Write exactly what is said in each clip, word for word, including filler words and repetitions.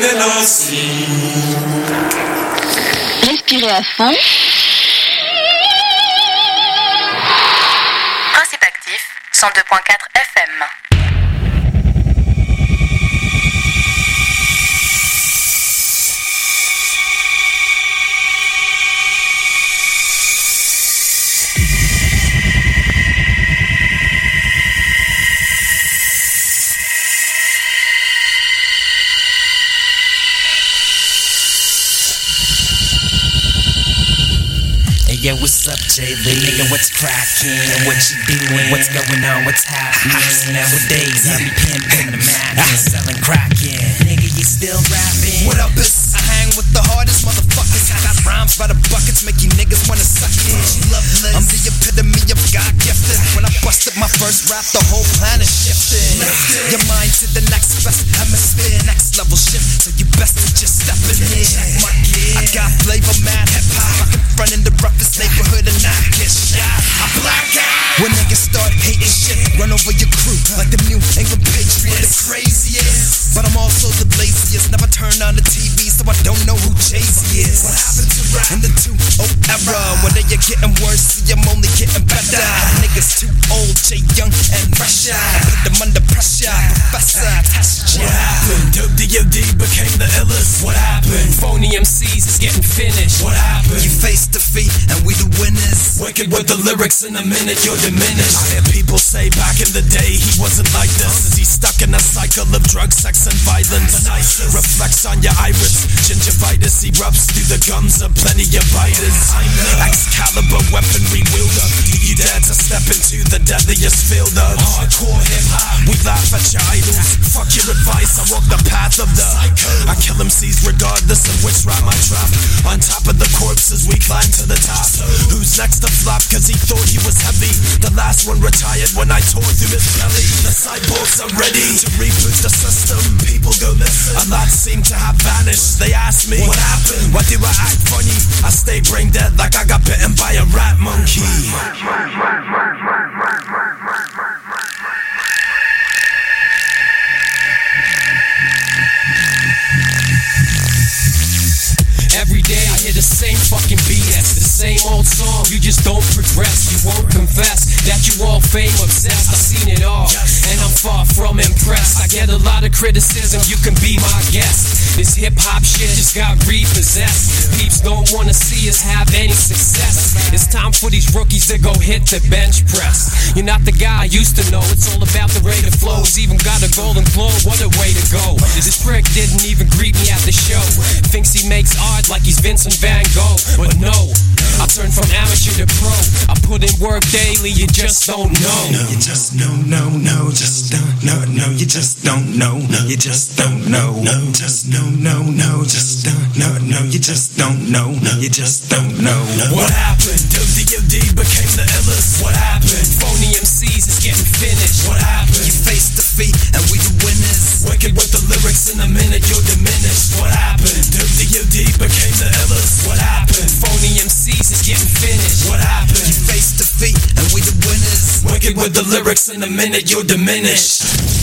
Respirez à fond. Principe actif, cent deux point quatre F M. Yo, what's up, Jay Lee? Nigga, what's crackin'? What you doing? What's going on? What's happening? Nowadays, I be pimpin' the Mac and selling crackin'. Nigga, you still rapping? What up, is I hang with the hardest motherfuckers. I got rhymes by the buckets, make you niggas wanna suck it. I'm the epitome of God gifted. When I busted my first rap, the whole planet shifted. Your mind to the next best hemisphere, next level shift. So you best to just step in here. I got flavor, mad hip hop. I can front in the roughest neighborhood and not get shot. I black out when niggas start hating shit. Run over your crew like the New England Patriots. The craziest, but I'm also the laziest. Never turn on the T V, so I don't know who Jay-Z is. What happened to rap in the two oh era? Whether you're getting worse, see I'm only getting better. Niggas too old, Jay young and fresher. Put them under pressure, Professor, test ya. What happened? Dope D O D became the illest. What happened? Phony M Cs is getting finished. What happened? You face defeat and we the winners. Wicked with the lyrics, in a minute you're diminished. I hear people say back in the day he wasn't like this. He's stuck in a cycle of drugs, sex and violence. Reflects on your iris, gingivitis erupts through the gums of plenty of biters. Excalibur weaponry wielder, do you dare to step into the deadliest field of hardcore hip hop? We laugh at your idols, fuck your advice, I walk the path of the psycho. I kill M Cs regardless of which rhyme I drop. On top of the corpses we climb to the top. Who's next to flop cause he thought he was heavy? The last one retired when I tore through his belly. The cyborgs are ready to reboot the system. People go missing, a lot seem to have vanished. They ask me, what happened? Why do I act funny? I stay brain dead like I got bitten by a rat monkey. Every day I hear the same fucking B S, the same old song. You just don't progress, you won't confess that you all fame obsessed. I've seen it all, and I'm far from impressed. I get a lot of criticism, you can be my guest. This hip hop shit just got repossessed. Peeps don't wanna see us have any success. It's time for these rookies to go hit the bench press. You're not the guy I used to know, it's all about the rate of flows. Even got a golden globe, what a way to go. This prick didn't even greet me at the show. Thinks he makes art like he's Vincent Van Gogh, but no, I turn from amateur to pro. I put in work daily, you just don't know. No, you just know, no, no, just don't know, no, you just don't know, no, you just don't know, no, just no, no, no, just don't know, no, you just don't know, no, you just don't know. What happened? Dope D O D became the illest. What happened? Phony M Cs is getting finished. What happened? You face defeat and we the winners. Wicked with the lyrics, in a minute you're diminished. What happened? Dope D O D became the illest. What happened? Phony M Cs is getting finished. What happened? You face defeat and we the winners. Wicked with the lyrics, in a minute you're diminished.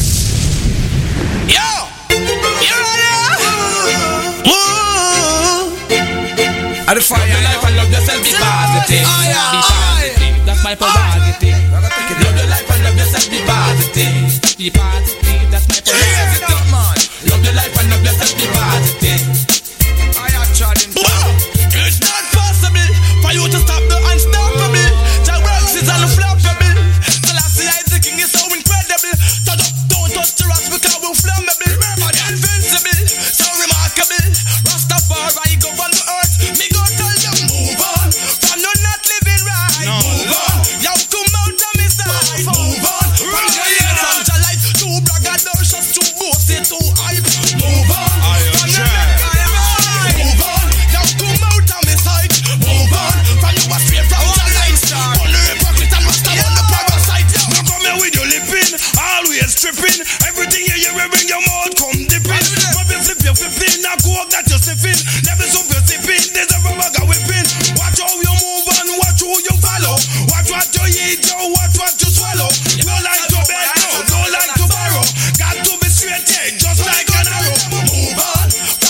Yo! You ready? Woo! I defy your life and love yourself, be positive. Be positive, that's my prerogative. Love your life and love yourself, be positive. Be positive, that's my prerogative. Love your life and love yourself, be positive. I am charging. It's not possible for you to stop the unstoppable. Your works is unflappable. Selassie is the king, is so incredible. Don't, don't touch the rocks because we're flammable. Invincible, so remarkable. Rastafari go on the earth. Me go tell them move on. For no not living right. No. Move on. Y'all come out of me side. Move on. From your years from your life. Too braggadocious, too bossy, too hype. Move on. From your life. Move on. Y'all come out of me side. Move on. From your straight from your life. On the hypocrite and rasta on the parasite. Now come here with your lipping. Always tripping. Everything you hear in your mouth come dipping. Pop you flip you flipping. Now coke that you're sipping. Never so you sipping. There's a rubber whipping. Watch how you move and watch who you follow. Watch what you eat, yo. Watch what you swallow. Don't like to beg, no. Don't like to borrow. Got to be straight, yeah, just like an arrow. Move on.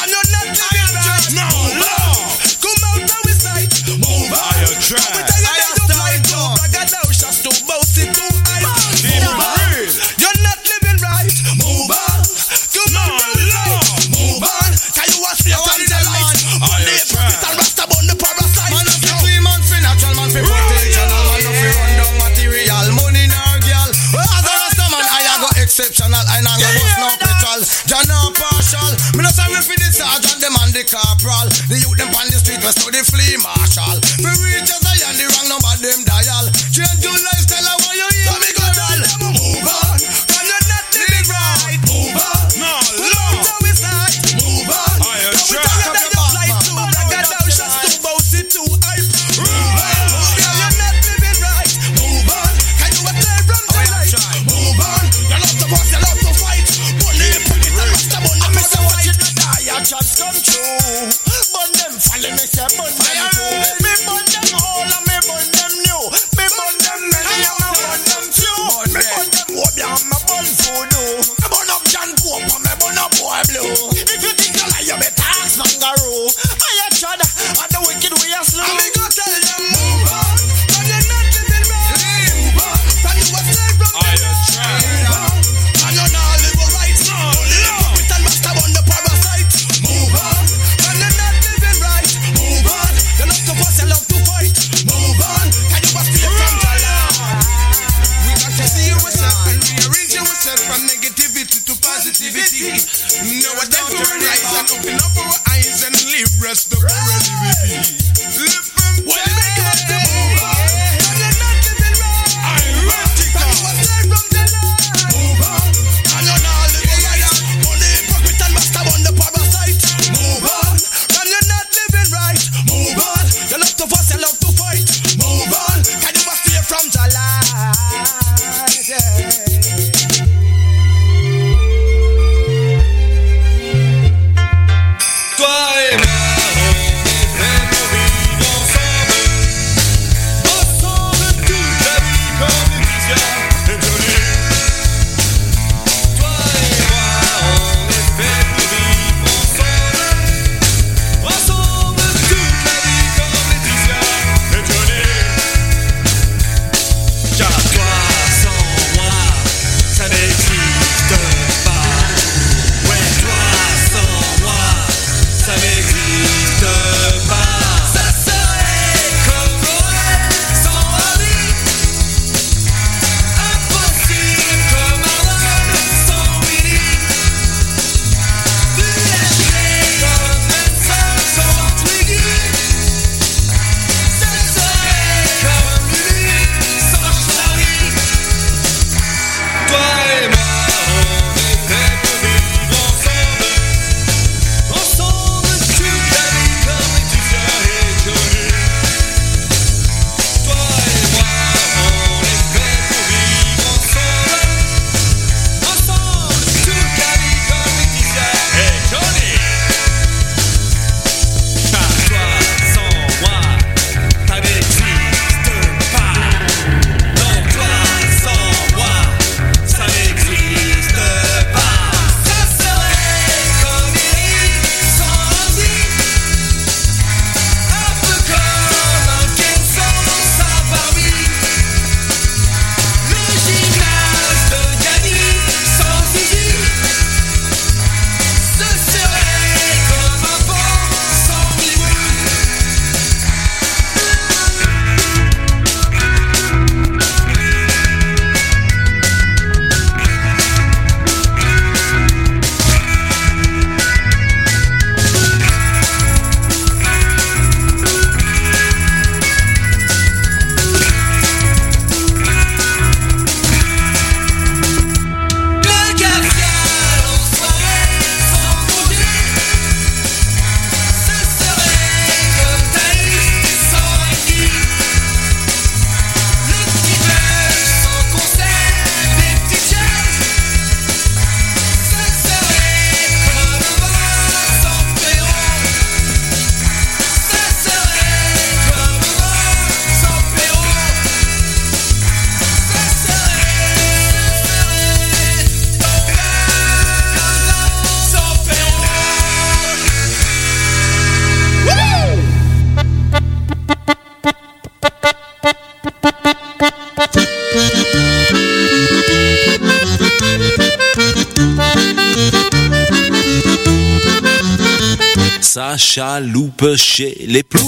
rest of the world will be. Live from when you make it up to move on. And you're not living right. I'm ready to from the line. Move on. And you're not living right. Only hypocrite and master on the parasite. Move on. And you're not living right. Move on. You love to fuss, you love to fight. Move on. Can you stay from the line? Yeah. sa chaloupe chez les ploucs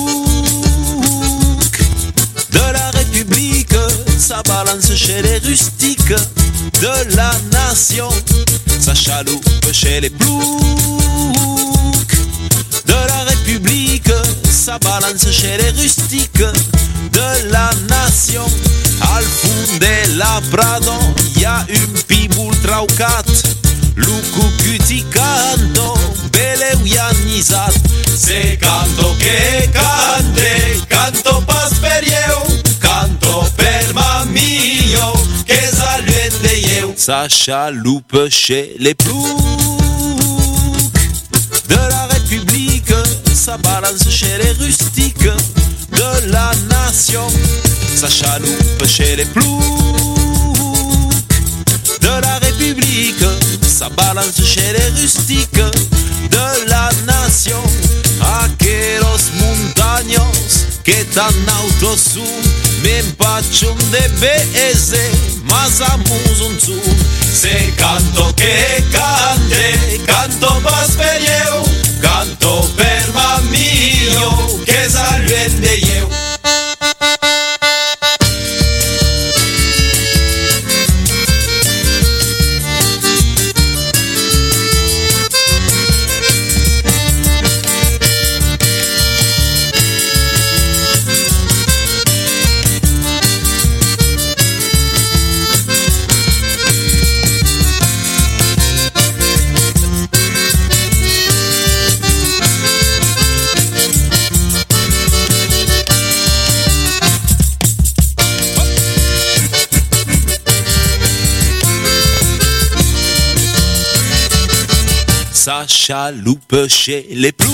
de la République, sa balance chez les rustiques de la nation, sa chaloupe chez les ploucs de la République, sa balance chez les rustiques de la nation. Al funde la Pradon y a un pibul traucat, lucru cuti canto, bele uianizat. Se canto che cante, canto pas per eu, canto per mamio, che saluete eu. Sa chaloupe chez les ploucs de la République, sa balance chez les rustiques de la nation, sa chaloupe chez les ploucs de la République, sa balance chez les rustiques de la nation. Aqueros montaños que tan autos son, me empachon de beze, mas amusun son. Se canto que cante, canto pas per eu, canto per mamio, que salven de eu. sa chaloupe chez les ploucs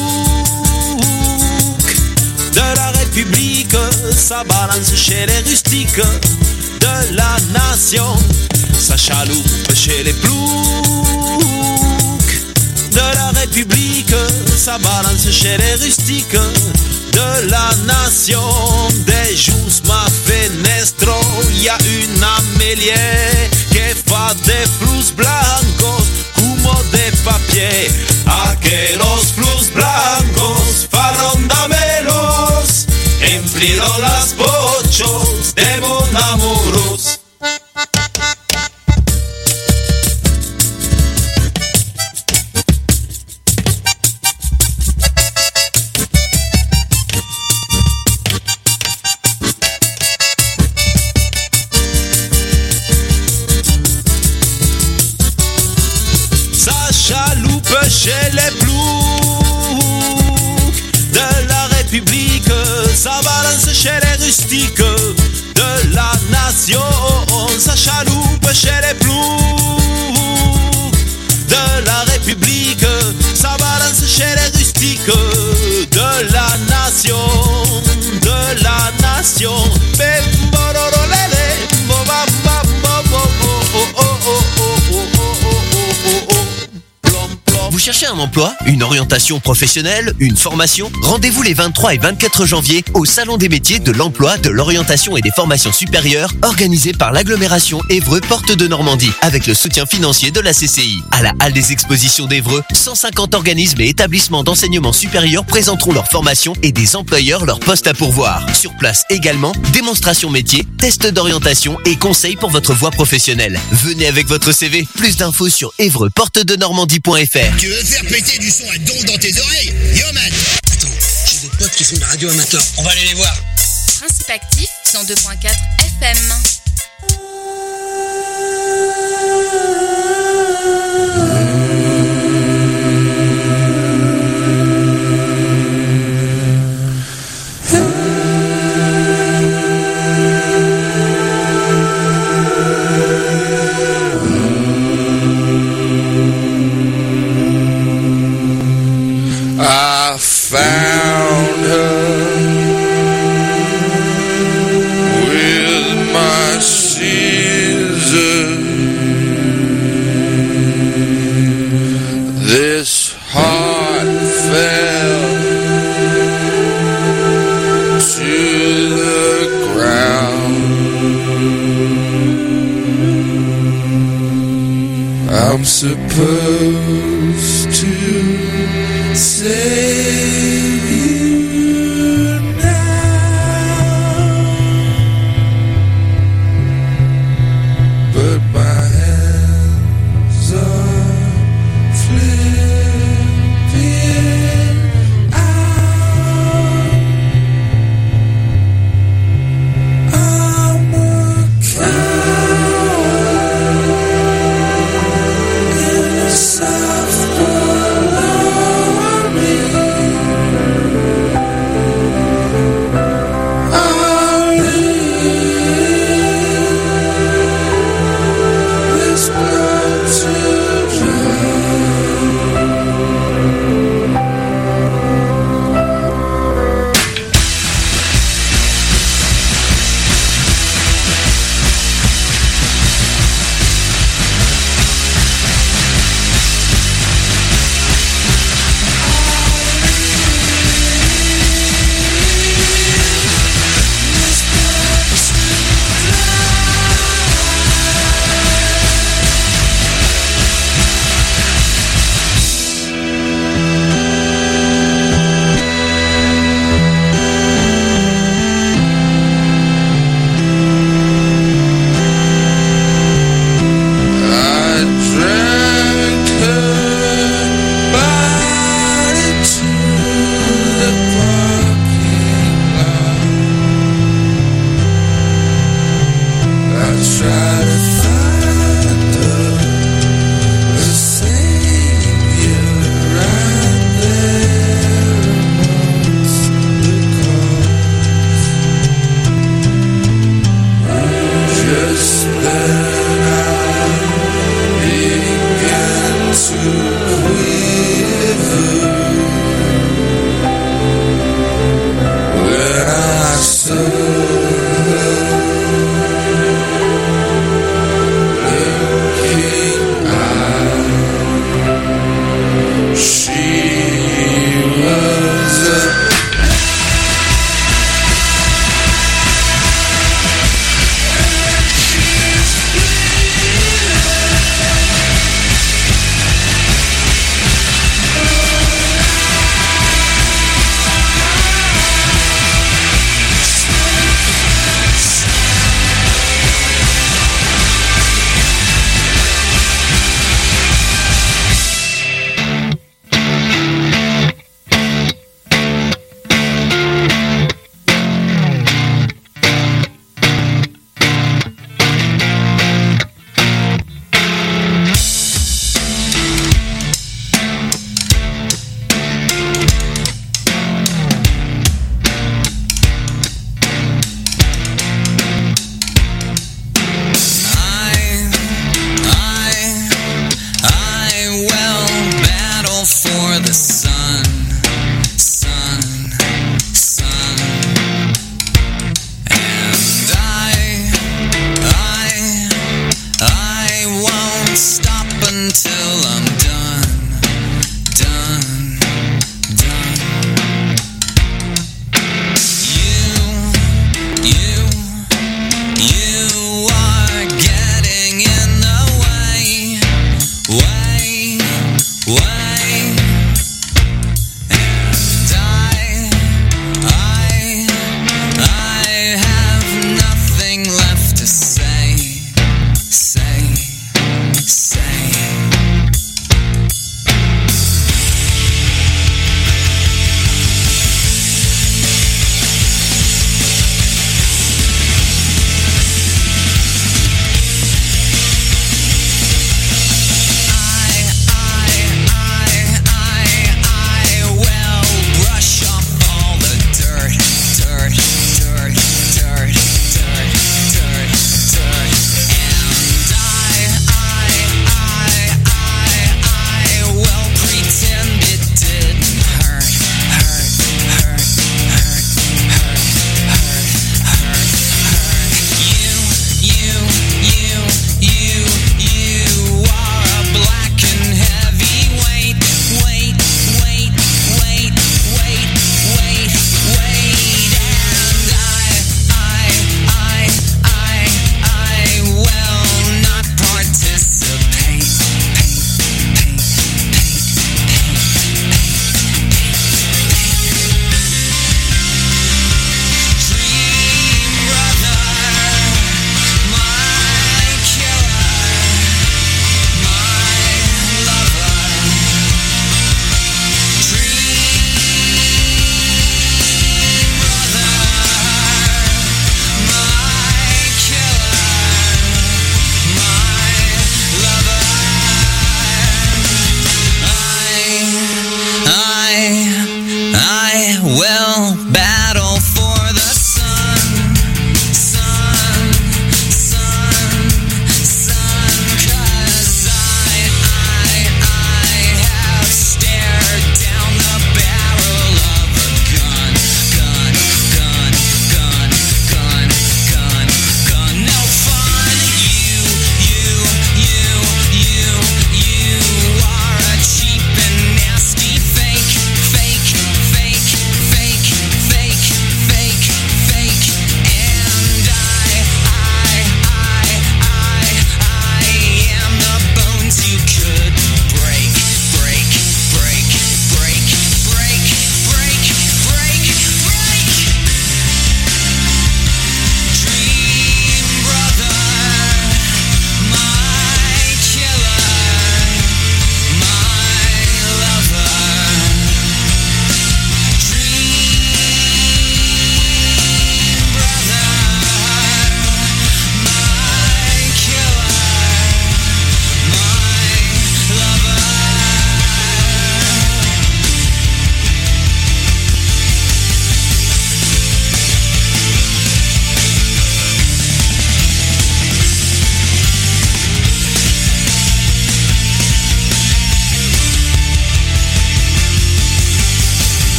de la République, sa balance chez les rustiques de la nation, sa chaloupe chez les ploucs de la République, sa balance chez les rustiques de la nation. Des jours ma fenestro, y a une améliée que fa des flus blancos como de papier. Aquellos flus blancos fueron damelos, emplieron las bochos de mon amoros. Chez les ploucs de la République, sa balance chez les rustiques de la nation, sa chaloupe chez les ploucs de la République, sa balance chez les rustiques de la nation, de la nation. Vous cherchez un emploi, une orientation professionnelle, une formation? Rendez-vous les vingt-trois et vingt-quatre janvier au Salon des métiers de l'emploi, de l'orientation et des formations supérieures organisé par l'agglomération Évreux Porte de Normandie avec le soutien financier de la C C I. À la Halle des Expositions d'Évreux, cent cinquante organismes et établissements d'enseignement supérieur présenteront leurs formations et des employeurs leurs postes à pourvoir. Sur place également, démonstration métier, tests d'orientation et conseils pour votre voie professionnelle. Venez avec votre C V. Plus d'infos sur évreux porte de normandie point f r. Tu veux faire péter du son à donf dans tes oreilles? Yo man! Attends, j'ai des potes qui font de la radio amateur. On va aller les voir. Principe actif cent deux point quatre F M. I found her with my scissors. This heart fell to the ground. I'm supposed to save you now, but my hands are flipping out. I'm a coward in the south.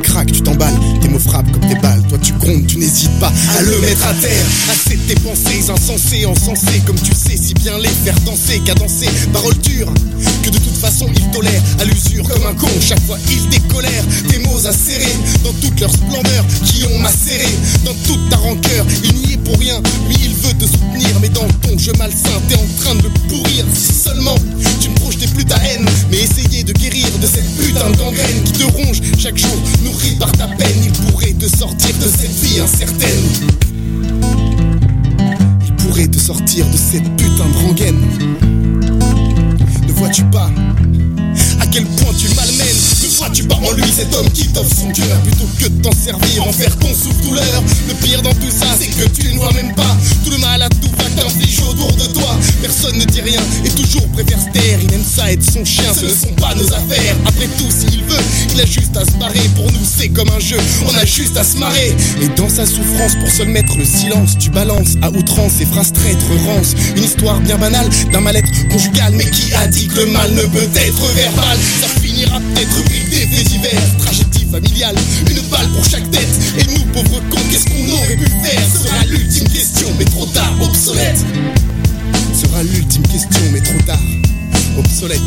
craques, tu t'emballes, tes mots frappent comme des balles. Toi tu grondes, tu n'hésites pas à le mettre à terre. Assez de tes pensées insensées, encensées, comme tu sais si bien les faire danser, cadencer, paroles dures, que de toute façon ils tolèrent à l'usure comme un con. Chaque fois ils décolèrent, tes mots acérés, dans toute leur splendeur, qui ont macéré, dans toute ta rancœur. Il n'y est pour rien, lui il veut te soutenir, mais dans ton jeu malsain, t'es en train de le pourrir. Si seulement tu ne projetais plus ta haine, mais essayais de guérir de cette putain de gangrène qui te ronge chaque jour, nourrie par ta peine. Il pourrait te sortir de cette vie incertaine. Il pourrait te sortir de cette putain de rengaine. Ne vois-tu pas à quel point tu malmènes? Ne vois-tu pas en lui cet homme qui t'offre son cœur, plutôt que de t'en servir, en faire ton souffle-douleur? Le pire dans tout ça, c'est que tu ne vois même pas tout le mal à tout va t'inflige autour de toi. Personne ne dit rien et toujours préfère se taire. Il aime ça être son chien, ce ne sont pas nos affaires. Après tout, s'il veut, il a juste à se marrer. Pour nous, c'est comme un jeu, on a juste à se marrer. Et dans sa souffrance, pour seul mettre le silence, tu balances à outrance ces phrases traîtres rances. Une histoire bien banale d'un mal-être conjugal, mais qui a dit que le mal ne peut être verbal? Ça finira peut-être rubrique des faits divers, tragédie familiale, une balle pour chaque tête. Et nous, pauvres cons, qu'est-ce qu'on aurait pu faire? Sera l'ultime question, mais trop tard, obsolète. Sera l'ultime question, mais trop tard, obsolète.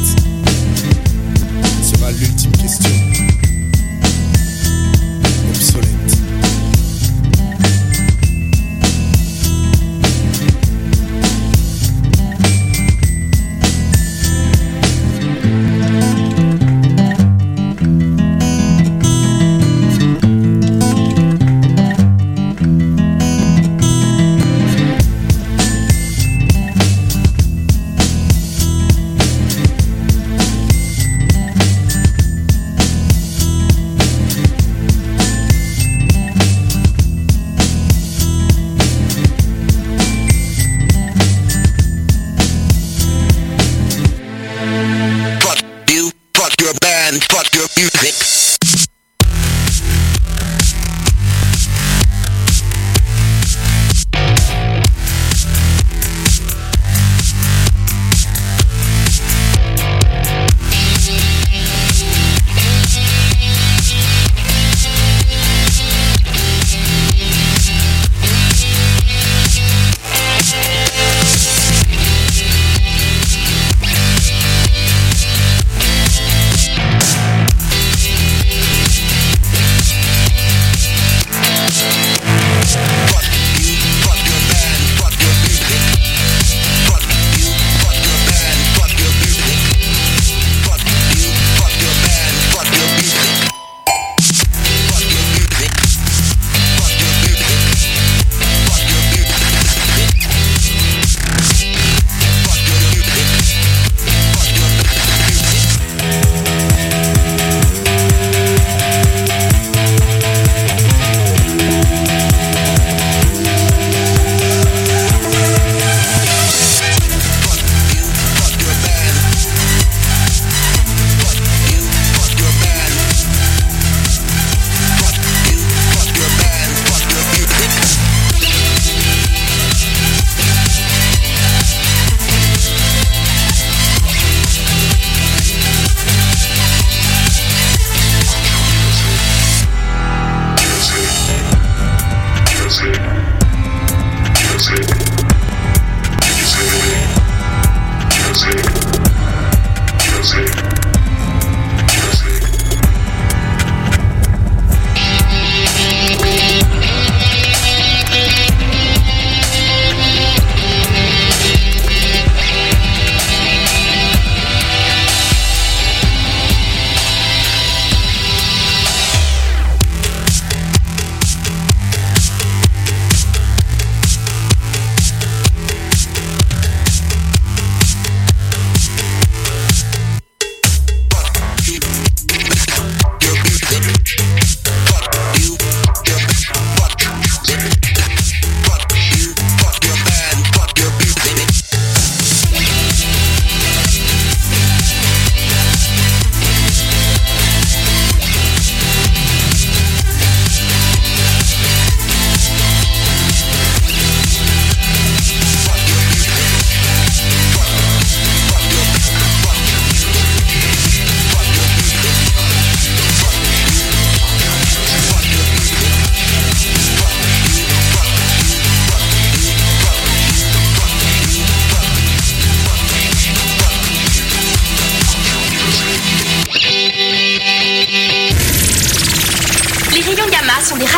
Sera l'ultime question, obsolète.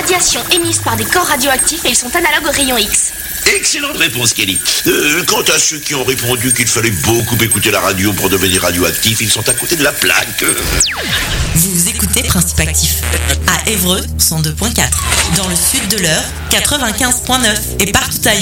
radiations émises par des corps radioactifs et ils sont analogues aux rayons X. Excellente réponse, Kelly. Euh, quant à ceux qui ont répondu qu'il fallait beaucoup écouter la radio pour devenir radioactif, ils sont à côté de la plaque. Vous écoutez Principe Actif à Évreux cent deux point quatre, dans le sud de l'Eure quatre-vingt-quinze point neuf et partout ailleurs.